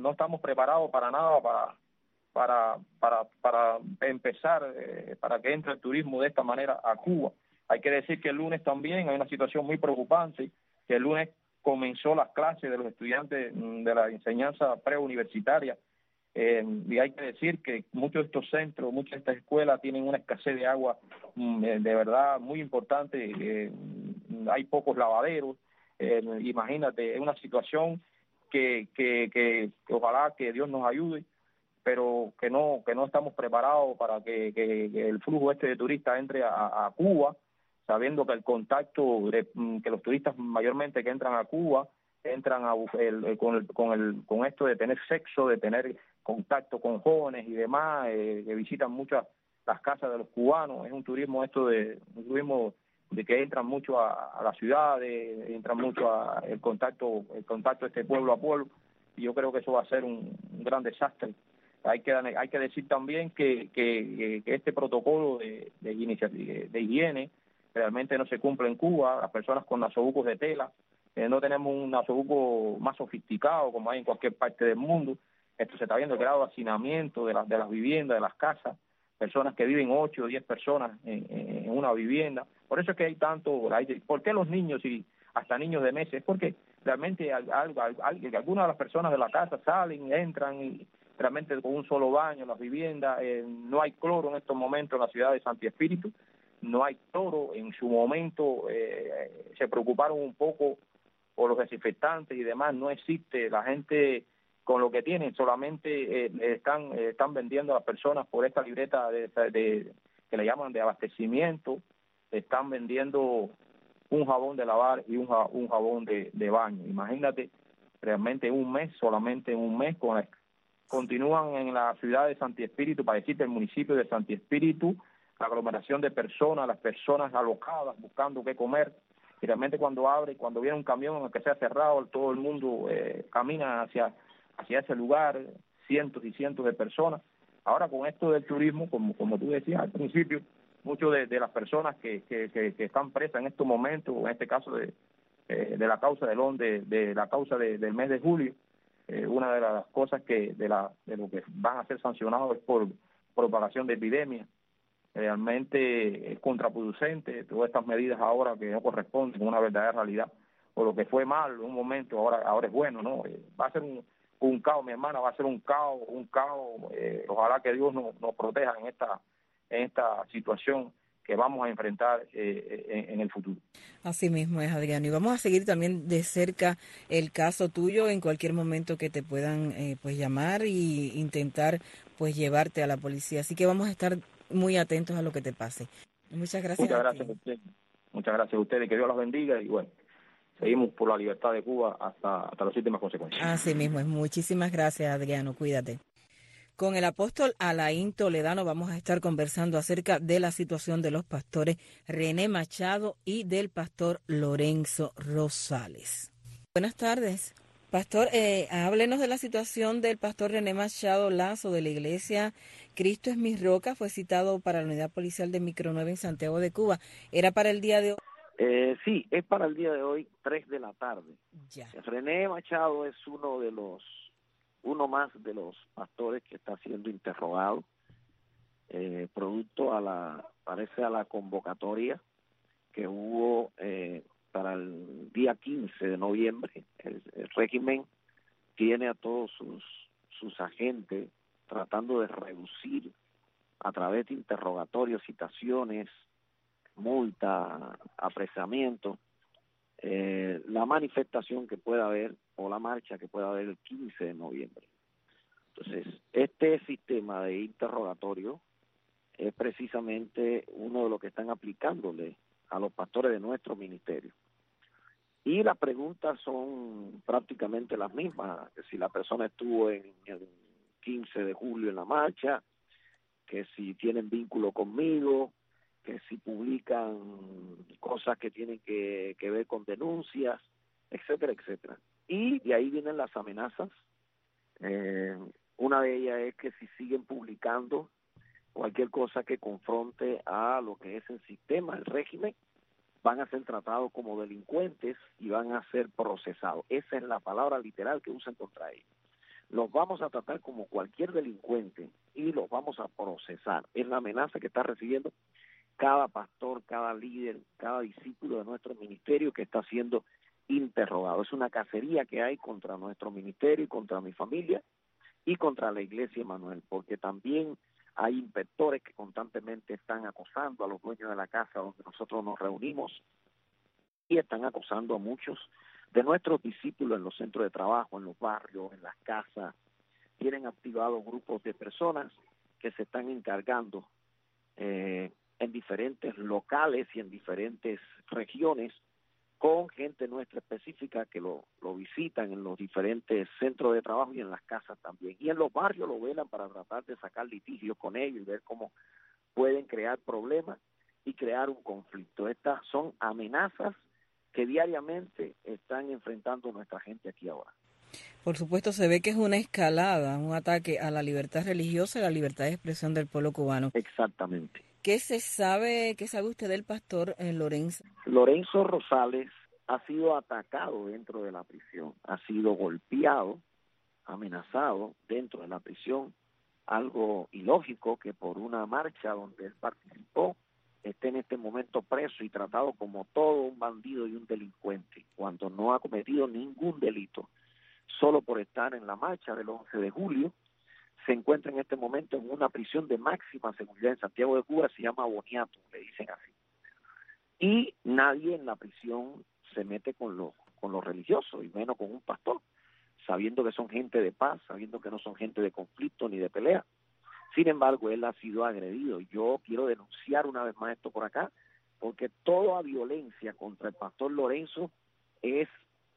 empezar, para que entre el turismo de esta manera a Cuba. Hay que decir que el lunes también hay una situación muy preocupante, que el lunes comenzó las clases de los estudiantes de la enseñanza preuniversitaria, y hay que decir que muchos de estos centros, muchas de estas escuelas tienen una escasez de agua de verdad muy importante. Hay pocos lavaderos. Imagínate, es una situación que ojalá que Dios nos ayude, pero que no estamos preparados para que el flujo de turistas entre a Cuba, sabiendo que el contacto que los turistas mayormente que entran a Cuba entran con esto de tener sexo, de tener contacto con jóvenes y demás, que visitan muchas las casas de los cubanos. Es un turismo de que entran mucho a la ciudad, entran mucho el contacto pueblo a pueblo, y yo creo que eso va a ser un gran desastre. Hay que decir también que este protocolo de higiene realmente no se cumple en Cuba. Las personas con nasobucos de tela, no tenemos un nasobuco más sofisticado como hay en cualquier parte del mundo. Esto se está viendo, el grado de hacinamiento de las viviendas, de las casas, personas que viven 8 o 10 personas en una vivienda. Por eso es que hay tanto. ¿Por qué los niños y hasta niños de meses? Porque realmente algunas de las personas de la casa salen, entran realmente con un solo baño en las viviendas. No hay cloro en estos momentos en la ciudad de Santi Espíritu, no hay cloro. En su momento se preocuparon un poco por los desinfectantes y demás, no existe. La gente con lo que tienen solamente están vendiendo a las personas por esta libreta que le llaman de abastecimiento, están vendiendo un jabón de lavar y un jabón de baño. Imagínate, realmente solamente en un mes, continúan en la ciudad de Santi Espíritu, para decirte, el municipio de Santi Espíritu, la aglomeración de personas, las personas alocadas buscando qué comer. Y realmente cuando abre, cuando viene un camión, aunque sea cerrado, todo el mundo camina hacia ese lugar, cientos y cientos de personas. Ahora con esto del turismo, como tú decías al principio, muchas de las personas que están presas en estos momentos, en este caso de la causa del mes de julio, una de las cosas de lo que van a ser sancionados es por propagación de epidemia. Realmente es contraproducente todas estas medidas ahora que no corresponden a una verdadera realidad, o lo que fue mal en un momento ahora es bueno, ¿no? Va a ser un caos, mi hermana, va a ser un caos. Ojalá que Dios nos proteja en esta situación que vamos a enfrentar en el futuro. Así mismo es, Adriano, y vamos a seguir también de cerca el caso tuyo en cualquier momento que te puedan pues llamar y intentar pues llevarte a la policía, así que vamos a estar muy atentos a lo que te pase. Muchas gracias. Muchas gracias a usted. Muchas gracias a ustedes, que Dios los bendiga y bueno, seguimos por la libertad de Cuba hasta las últimas consecuencias. Así mismo es. Muchísimas gracias, Adriano. Cuídate. Con el apóstol Alain Toledano vamos a estar conversando acerca de la situación de los pastores René Machado y del pastor Lorenzo Rosales. Buenas tardes. Pastor, háblenos de la situación del pastor René Machado Lazo de la iglesia Cristo es mi roca. Fue citado para la unidad policial de Micro 9 en Santiago de Cuba. ¿Era para el día de hoy? Sí, es para el día de hoy, 3 de la tarde. Ya. René Machado es uno más de los pastores que está siendo interrogado, producto parece a la convocatoria que hubo para el día 15 de noviembre. El régimen tiene a todos sus agentes tratando de reducir a través de interrogatorios, citaciones, multa, apresamiento, la manifestación que pueda haber o la marcha que pueda haber el 15 de noviembre. Entonces, este sistema de interrogatorio es precisamente uno de los que están aplicándole a los pastores de nuestro ministerio. Y las preguntas son prácticamente las mismas, que si la persona estuvo en el 15 de julio en la marcha, que si tienen vínculo conmigo, que si publican cosas que tienen que ver con denuncias, etcétera, etcétera. Y de ahí vienen las amenazas. Una de ellas es que si siguen publicando cualquier cosa que confronte a lo que es el sistema, el régimen, van a ser tratados como delincuentes y van a ser procesados. Esa es la palabra literal que usan contra ellos. Los vamos a tratar como cualquier delincuente y los vamos a procesar. Es la amenaza que está recibiendo cada pastor, cada líder, cada discípulo de nuestro ministerio que está siendo interrogado. Es una cacería que hay contra nuestro ministerio y contra mi familia y contra la iglesia Emanuel, porque también hay inspectores que constantemente están acosando a los dueños de la casa donde nosotros nos reunimos y están acosando a muchos de nuestros discípulos en los centros de trabajo, en los barrios, en las casas. Tienen activados grupos de personas que se están encargando en diferentes locales y en diferentes regiones con gente nuestra específica que lo visitan en los diferentes centros de trabajo y en las casas también. Y en los barrios lo velan para tratar de sacar litigios con ellos y ver cómo pueden crear problemas y crear un conflicto. Estas son amenazas que diariamente están enfrentando nuestra gente aquí ahora. Por supuesto, se ve que es una escalada, un ataque a la libertad religiosa y a la libertad de expresión del pueblo cubano. Exactamente. ¿Qué sabe usted del pastor Lorenzo? Lorenzo Rosales ha sido atacado dentro de la prisión, ha sido golpeado, amenazado dentro de la prisión, algo ilógico que por una marcha donde él participó esté en este momento preso y tratado como todo un bandido y un delincuente, cuando no ha cometido ningún delito, solo por estar en la marcha del 11 de julio, este momento en una prisión de máxima seguridad en Santiago de Cuba, se llama Boniato, le dicen así. Y nadie en la prisión se mete con los religiosos, y menos con un pastor, sabiendo que son gente de paz, sabiendo que no son gente de conflicto ni de pelea. Sin embargo, él ha sido agredido. Yo quiero denunciar una vez más esto por acá, porque toda violencia contra el pastor Lorenzo es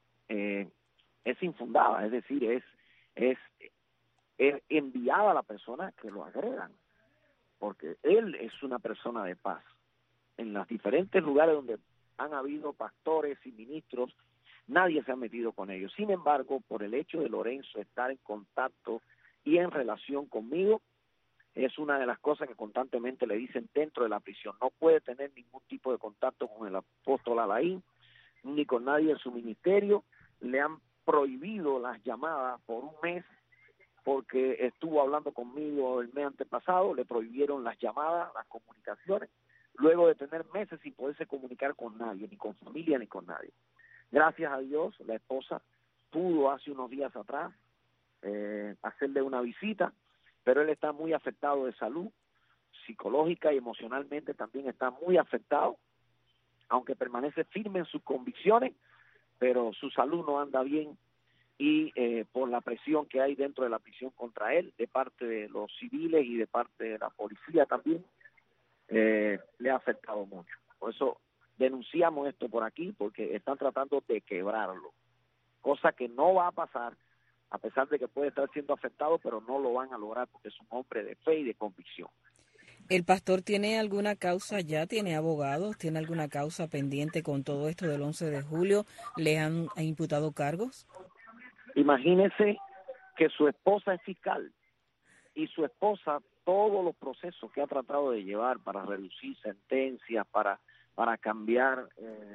infundada, es decir, es enviada a la persona que lo agredan, porque él es una persona de paz. En los diferentes lugares donde han habido pastores y ministros, nadie se ha metido con ellos. Sin embargo, por el hecho de Lorenzo estar en contacto y en relación conmigo, es una de las cosas que constantemente le dicen dentro de la prisión. No puede tener ningún tipo de contacto con el apóstol Alain, ni con nadie en su ministerio. Le han prohibido las llamadas por un mes, porque estuvo hablando conmigo el mes antepasado, le prohibieron las llamadas, las comunicaciones, luego de tener meses sin poderse comunicar con nadie, ni con familia, ni con nadie. Gracias a Dios, la esposa pudo hace unos días atrás hacerle una visita, pero él está muy afectado de salud, psicológica y emocionalmente también está muy afectado, aunque permanece firme en sus convicciones, pero su salud no anda bien, y por la presión que hay dentro de la prisión contra él, de parte de los civiles y de parte de la policía también, le ha afectado mucho. Por eso denunciamos esto por aquí, porque están tratando de quebrarlo, cosa que no va a pasar, a pesar de que puede estar siendo afectado, pero no lo van a lograr porque es un hombre de fe y de convicción. ¿El pastor tiene alguna causa ya? ¿Tiene abogados? ¿Tiene alguna causa pendiente con todo esto del 11 de julio? ¿Le han imputado cargos? Imagínese que su esposa es fiscal y su esposa, todos los procesos que ha tratado de llevar para reducir sentencias, para cambiar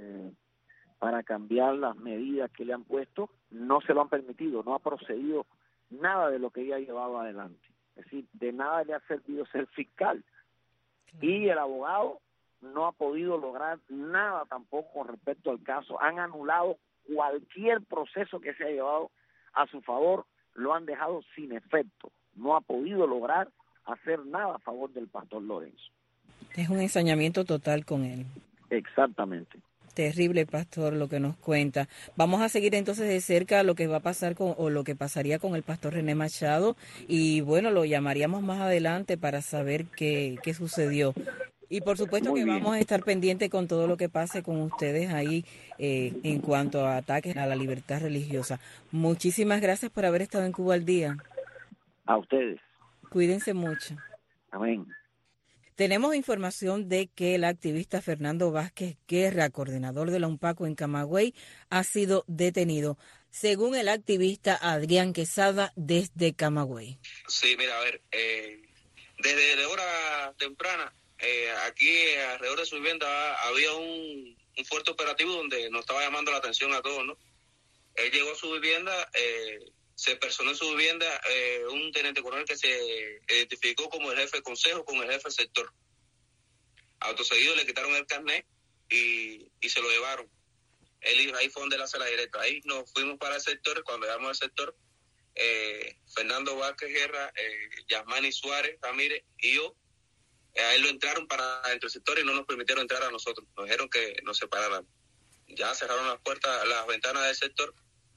las medidas que le han puesto, no se lo han permitido, no ha procedido nada de lo que ella ha llevado adelante. Es decir, de nada le ha servido ser fiscal. Y el abogado no ha podido lograr nada tampoco con respecto al caso. Han anulado cualquier proceso que se ha llevado a su favor, lo han dejado sin efecto. No ha podido lograr hacer nada a favor del pastor Lorenzo. Es un ensañamiento total con él. Exactamente. Terrible, pastor, lo que nos cuenta. Vamos a seguir entonces de cerca lo que va a pasar o lo que pasaría con el pastor René Machado, y bueno, lo llamaríamos más adelante para saber qué sucedió. Y por supuesto Muy que bien. vamos a estar pendientes con todo lo que pase con ustedes ahí en cuanto a ataques a la libertad religiosa. Muchísimas gracias por haber estado en Cuba al Día. A ustedes. Cuídense mucho. Amén. Tenemos información de que el activista Fernando Vázquez Guerra, coordinador de la UNPACO en Camagüey, ha sido detenido, según el activista Adrián Quesada, desde Camagüey. Sí, mira, a ver, desde la hora temprana, aquí alrededor de su vivienda había un fuerte operativo donde nos estaba llamando la atención a todos, ¿no? Él llegó a su vivienda, se personó en su vivienda un teniente coronel que se identificó como el jefe de consejo con el jefe de sector. Acto seguido le quitaron el carnet y se lo llevaron. Ahí fue donde él hace la directa. Ahí nos fuimos para el sector. Cuando llegamos al sector, Fernando Vázquez Guerra, Yasmani Suárez Ramírez y yo, a él lo entraron para dentro del sector y no nos permitieron entrar a nosotros. Nos dijeron que nos separaran. Ya cerraron las puertas, las ventanas del sector,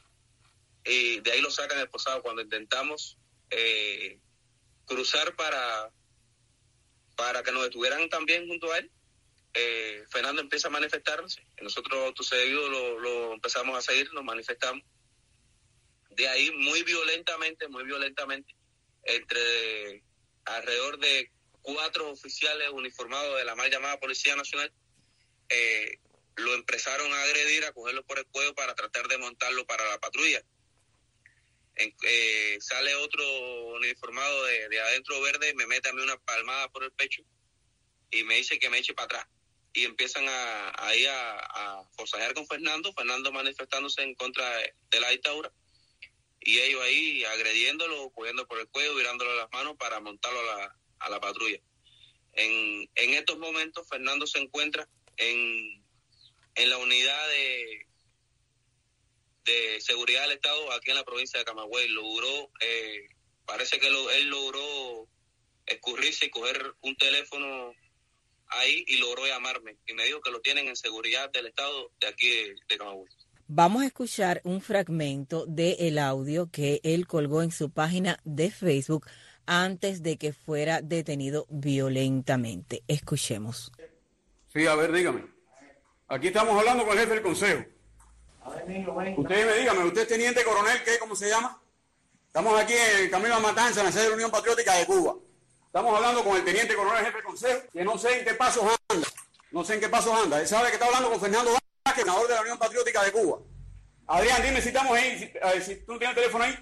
y de ahí lo sacan esposado. Cuando intentamos cruzar para que nos detuvieran también junto a él, Fernando empieza a manifestarse. Nosotros acto seguido lo empezamos a seguir, nos manifestamos. De ahí muy violentamente, entre alrededor de 4 oficiales uniformados de la mal llamada Policía Nacional, lo empezaron a agredir, a cogerlo por el cuello para tratar de montarlo para la patrulla. Sale otro uniformado de adentro verde, me mete a mí una palmada por el pecho y me dice que me eche para atrás. Y empiezan a forcejear con Fernando manifestándose en contra de la dictadura, y ellos ahí agrediéndolo, cogiendo por el cuello, virándole las manos para montarlo a la patrulla. En estos momentos Fernando se encuentra en la unidad de seguridad del Estado aquí en la provincia de Camagüey. Logró parece que él logró escurrirse y coger un teléfono ahí y logró llamarme. Y me dijo que lo tienen en seguridad del estado de aquí de Camagüey. Vamos a escuchar un fragmento del audio que él colgó en su página de Facebook antes de que fuera detenido violentamente. Escuchemos. Sí, a ver, dígame. Aquí estamos hablando con el jefe del consejo. Usted dígame, ¿usted es teniente coronel qué? ¿Cómo se llama? Estamos aquí en el camino a Matanza, en la sede de la Unión Patriótica de Cuba. Estamos hablando con el teniente coronel jefe del consejo, que no sé en qué pasos anda. No sé en qué pasos anda. Él sabe que está hablando con Fernando Vázquez, senador de la Unión Patriótica de Cuba. Adrián, dime si estamos ahí, si tú no tienes el teléfono ahí.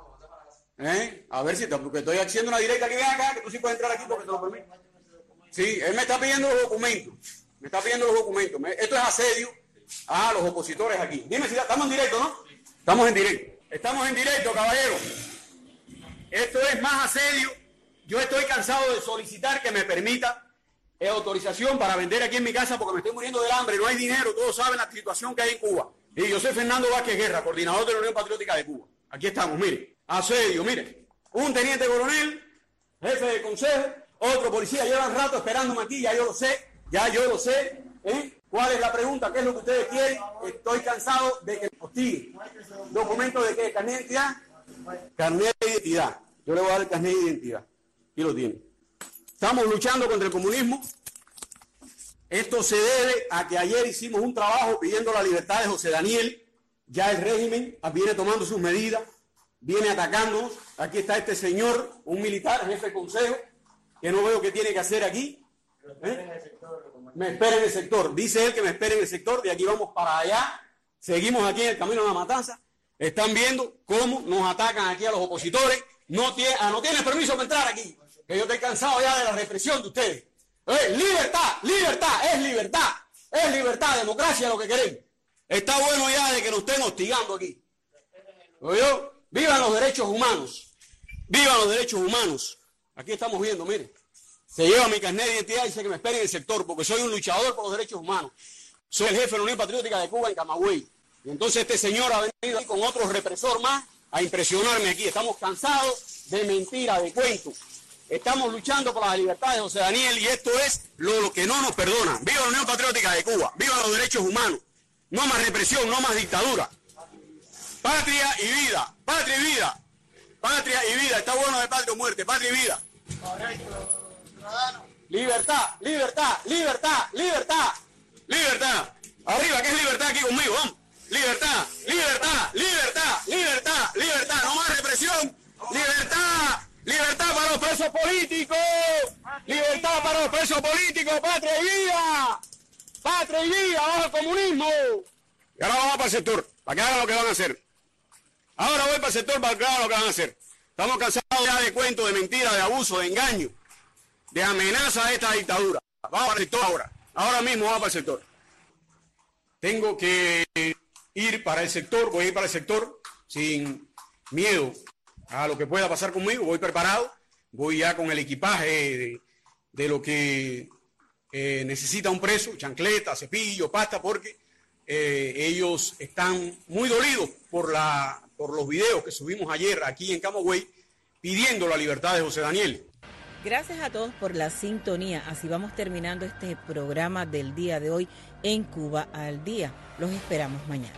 A ver si porque estoy haciendo una directa aquí, ven acá, que tú sí puedes entrar aquí porque te lo permito. Sí, él me está pidiendo los documentos. Esto es asedio a los opositores aquí. Dime si estamos en directo, ¿no? Estamos en directo. Estamos en directo, caballero. Esto es más asedio. Yo estoy cansado de solicitar que me permita autorización para vender aquí en mi casa porque me estoy muriendo del hambre, no hay dinero, todos saben la situación que hay en Cuba. Y yo soy Fernando Vázquez Guerra, coordinador de la Unión Patriótica de Cuba. Aquí estamos, mire. Asedio, mire. Un teniente coronel, jefe de consejo, otro policía, llevan rato esperándome aquí, ya yo lo sé. ¿Cuál es la pregunta? ¿Qué es lo que ustedes quieren? Estoy cansado de que me hostiguen. ¿Documento de qué? ¿Carnet de identidad? Carnet de identidad. Yo le voy a dar el carnet de identidad. Aquí lo tiene. Estamos luchando contra el comunismo. Esto se debe a que ayer hicimos un trabajo pidiendo la libertad de José Daniel. Ya el régimen viene tomando sus medidas, viene atacándonos. Aquí está este señor, un militar, jefe de consejo, que no veo qué tiene que hacer aquí. Me espera en el sector. Dice él que me espere en el sector. De aquí vamos para allá. Seguimos aquí en el camino a la Matanza. Están viendo cómo nos atacan aquí a los opositores. No tienes permiso para entrar aquí. Que yo estoy cansado ya de la represión de ustedes. Libertad, es libertad, democracia lo que queremos. Está bueno ya de que nos estén hostigando aquí. ¿Oyó? ¡Vivan los derechos humanos! ¡Vivan los derechos humanos! Aquí estamos viendo, mire. Se lleva mi carnet de identidad y dice que me espere en el sector porque soy un luchador por los derechos humanos. Soy el jefe de la Unión Patriótica de Cuba en Camagüey. Y entonces este señor ha venido aquí con otro represor más a impresionarme aquí. Estamos cansados de mentiras, de cuentos. Estamos luchando por la libertad de José Daniel y esto es lo que no nos perdona. ¡Viva la Unión Patriótica de Cuba! ¡Viva los derechos humanos! No más represión, no más dictadura. Patria y vida, patria y vida, patria y vida. Está bueno de patria o muerte, patria y vida. Libertad, libertad, libertad, libertad, libertad. Arriba, ¿qué es libertad aquí conmigo? Vamos. Libertad, libertad, libertad, libertad, libertad. No más represión. Libertad, libertad para los presos políticos. Libertad para los presos políticos. Patria y vida. Patria y vida, bajo el comunismo. Y ahora vamos para el sector, para que hagan lo que van a hacer. Ahora voy para el sector para que hagan lo que van a hacer. Estamos cansados ya de cuentos, de mentiras, de abuso, de engaño, de amenaza a esta dictadura. Vamos para el sector ahora. Ahora mismo vamos para el sector. Tengo que ir para el sector, voy a ir para el sector sin miedo a lo que pueda pasar conmigo. Voy preparado, voy ya con el equipaje de lo que necesita un preso, chancleta, cepillo, pasta, porque ellos están muy dolidos por los videos que subimos ayer aquí en Camagüey pidiendo la libertad de José Daniel. Gracias a todos por la sintonía. Así vamos terminando este programa del día de hoy en Cuba al Día. Los esperamos mañana.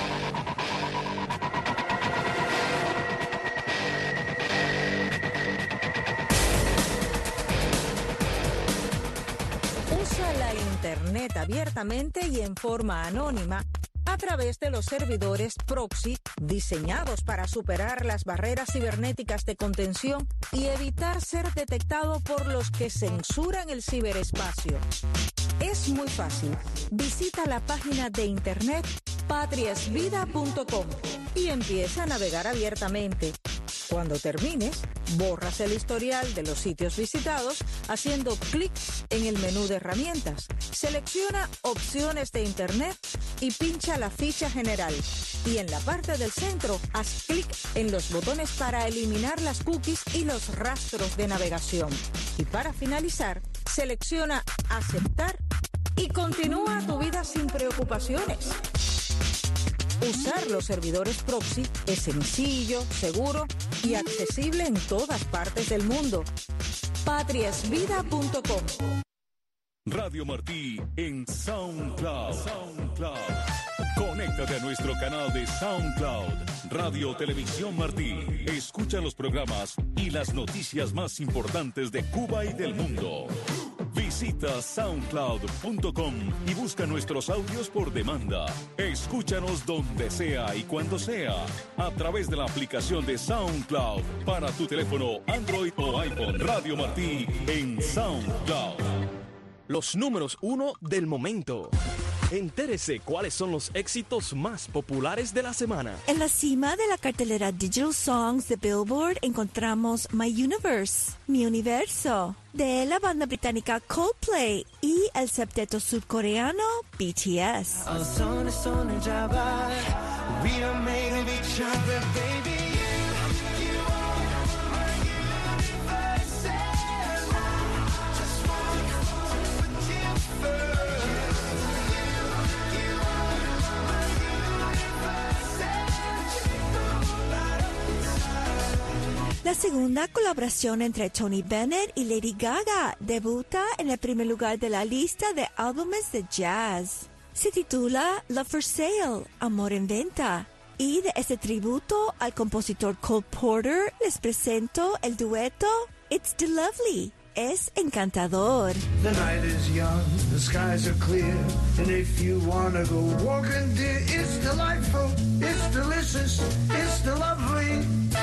Usa la Internet abiertamente y en forma anónima a través de los servidores proxy diseñados para superar las barreras cibernéticas de contención y evitar ser detectado por los que censuran el ciberespacio. Es muy fácil. Visita la página de internet patriasvida.com y empieza a navegar abiertamente. Cuando termines, borras el historial de los sitios visitados haciendo clic en el menú de herramientas. Selecciona opciones de internet y pincha la ficha general. Y en la parte del centro, haz clic en los botones para eliminar las cookies y los rastros de navegación. Y para finalizar, selecciona aceptar y continúa tu vida sin preocupaciones. Usar los servidores proxy es sencillo, seguro y accesible en todas partes del mundo. patriasvida.com. Radio Martí en SoundCloud. Conéctate a nuestro canal de SoundCloud, Radio Televisión Martí. Escucha los programas y las noticias más importantes de Cuba y del mundo. Visita soundcloud.com y busca nuestros audios por demanda. Escúchanos donde sea y cuando sea, a través de la aplicación de SoundCloud para tu teléfono Android o iPhone. Radio Martí en SoundCloud. Los números 1 del momento. Entérese cuáles son los éxitos más populares de la semana. En la cima de la cartelera Digital Songs de Billboard encontramos My Universe, Mi Universo, de la banda británica Coldplay y el septeto surcoreano BTS. La segunda colaboración entre Tony Bennett y Lady Gaga debuta en el primer lugar de la lista de álbumes de jazz. Se titula Love for Sale, Amor en Venta. Y de este tributo al compositor Cole Porter les presento el dueto It's the Lovely. Es encantador. The night is young, the skies are clear, and if you wanna go walking, dear, it's delightful, it's delicious, it's the lovely.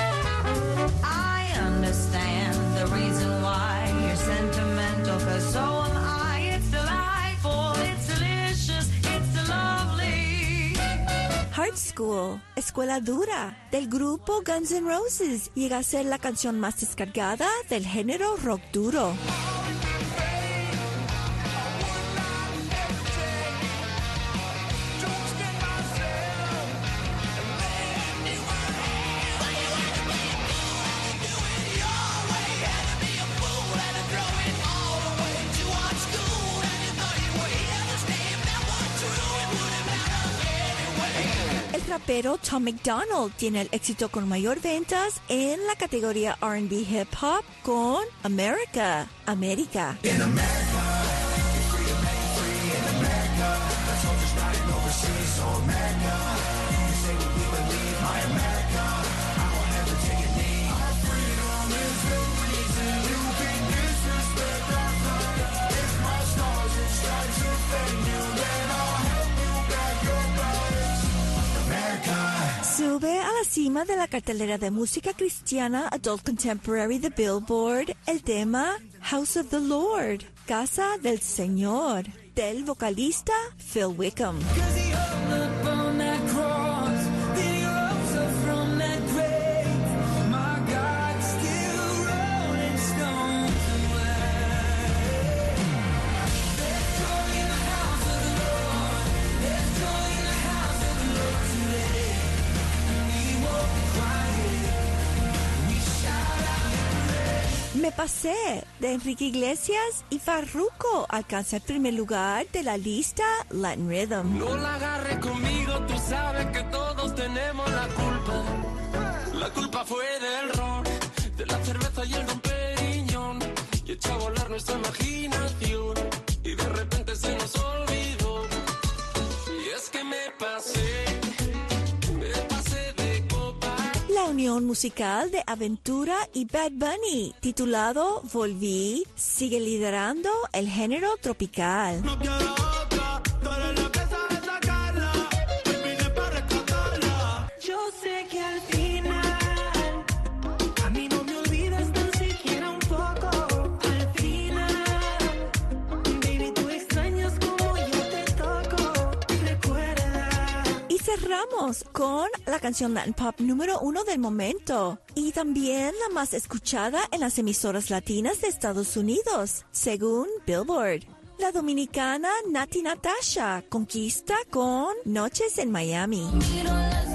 I understand the reason why you're sentimental, 'cause so am I. It's delightful, it's delicious, it's the lovely. Hard School, Escuela Dura, del grupo Guns N' Roses, llega a ser la canción más descargada del género rock duro. El rapero Tom MacDonald tiene el éxito con mayor ventas en la categoría R&B Hip Hop con America. America. Sube a la cima de la cartelera de música cristiana Adult Contemporary de Billboard el tema House of the Lord, Casa del Señor, del vocalista Phil Wickham. Me pasé de Enrique Iglesias y Farruko alcanza el primer lugar de la lista Latin Rhythm. No la agarres conmigo, tú sabes que todos tenemos la culpa. La culpa fue del ron, de la cerveza y el Don Periñón. Y echó a volar nuestra imaginación y de repente se nos olvidó. Y es que me pasé de copa. La unión musical de Aventura y Bad Bunny, titulado Volví, sigue liderando el género tropical. No quiero otra, tú eres la que sabe sacarla. Vine para rescatarla. Yo sé que al final a mí no me olvidas tan siquiera un poco. Al final, baby, tú extrañas como yo te toco. Recuerda. Y cerramos con la canción Latin Pop número 1 del momento y también la más escuchada en las emisoras latinas de Estados Unidos, según Billboard. La dominicana Nati Natasha conquista con Noches en Miami. Miro las